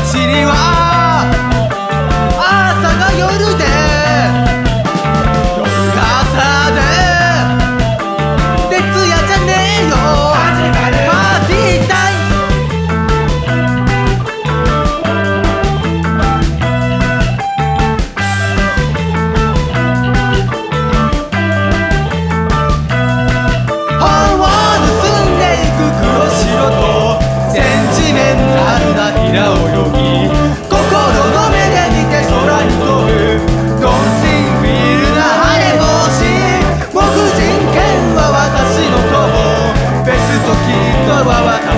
ちには朝が夜で夜が朝で徹夜じゃねえよパーティータイム本を盗んでいく黒白とセンチメンタルな平泳ぎ心の目で見て空に飛ぶドンシンフィールな晴れ星木人犬は私の友ベストキッドは私